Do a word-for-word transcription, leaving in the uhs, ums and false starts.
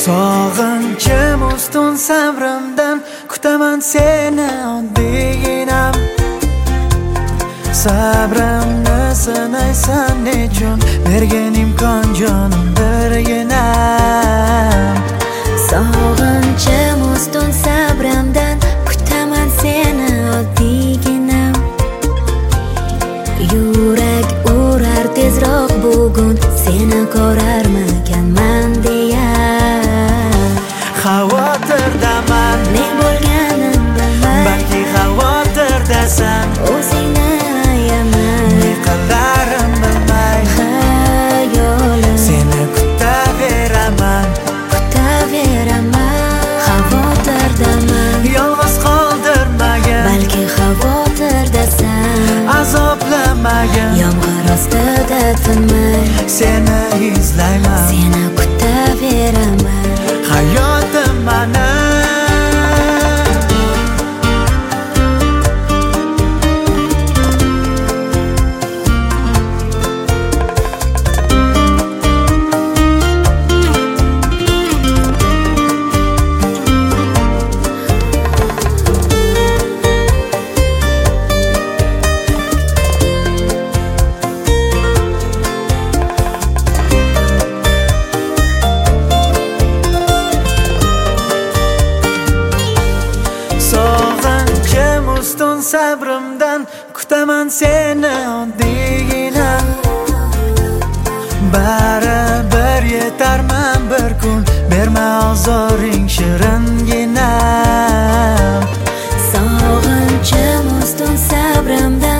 Sog'inchim ustun sabrimdan kutaman seni oddiygina. Sabrimni sinaysan nechun bergan imkon jonim birgina. Sog'inchim ustun sabrimdan kutaman seni oddiygina. Yurak urar tezroq bugun seni ko'rarmikanman deya. Xavotirdaman, ne bo'lganin bilmay, balki xavotirdasan. o'zingni ayamay, Ne qilarim bilmay xayolim seni kutaveraman, kutaveraman. Xavotirdaman, yolg'iz qoldirmagin, balki xavotirdasan. azoblamagin, Yomg'ir ostida tinmay, seni izlayman, seni kutaveraman. hayotim mani. Sog'inchim ustun sabrimdan kutaman seni oddiygina. Baribir yetarman bir kun, berma ozoring shiringina. Sog'inchim ustun sabrimdan